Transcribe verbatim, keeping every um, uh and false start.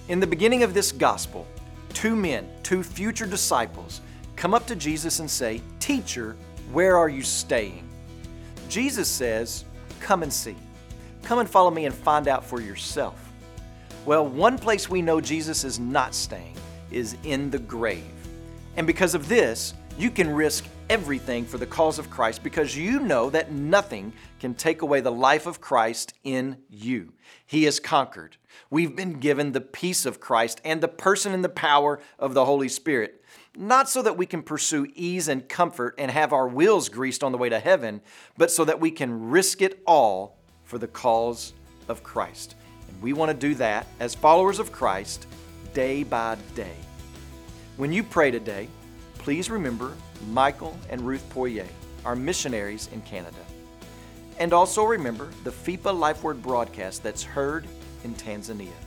In the beginning of this gospel, two men, two future disciples, come up to Jesus and say, "Teacher, where are you staying?" Jesus says, "Come and see. Come and follow me and find out for yourself." Well, one place we know Jesus is not staying is in the grave. And because of this, you can risk everything for the cause of Christ because you know that nothing can take away the life of Christ in you. He has conquered. We've been given the peace of Christ and the person and the power of the Holy Spirit, not so that we can pursue ease and comfort and have our wheels greased on the way to heaven, but so that we can risk it all for the cause of Christ. And we want to do that as followers of Christ day by day. When you pray today, please remember Michael and Ruth Poirier, our missionaries in Canada. And also remember the F I P A Life Word broadcast that's heard in Tanzania.